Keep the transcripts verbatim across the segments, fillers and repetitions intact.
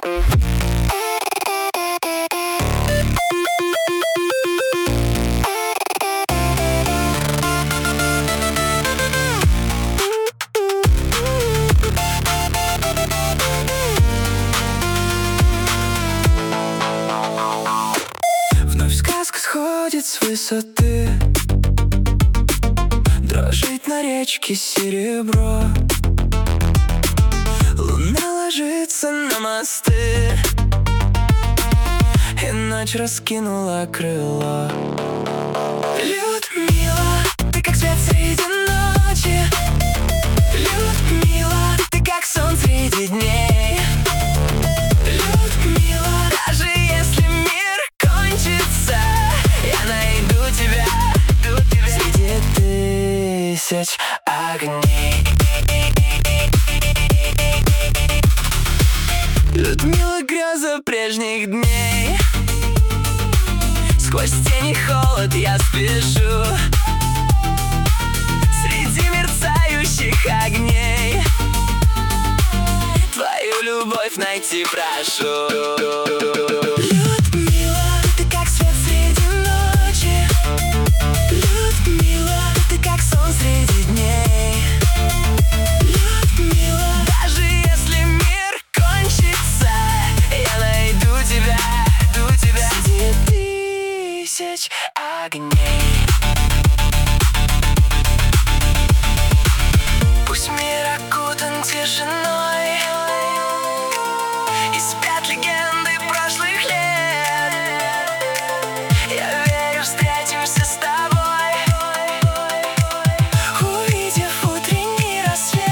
Вновь сказка сходит с высоты, дрожит на речке серебро. Луна ложится на мосты, и ночь раскинула крыло. Людмила, ты как свет среди ночи. Людмила, ты как сон среди дней. Людмила, даже если мир кончится, я найду тебя, среди тысяч огней. Людмила, греза прежних дней. Сквозь тени холод я спешу, среди мерцающих огней. Твою любовь найти прошу. Людмила, ты как свет среди ночи. Людмила, ты как сон среди дней. Людмила, даже если мир кончится, я найду тебя, найду тебя среди тысяч огней. Пусть мир окутан тишиной, и спят легенды прошлых лет. Я верю, встретимся с тобой, увидев утренний рассвет.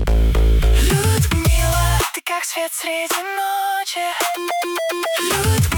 Людмила, ты как свет среди ночи. Людмила,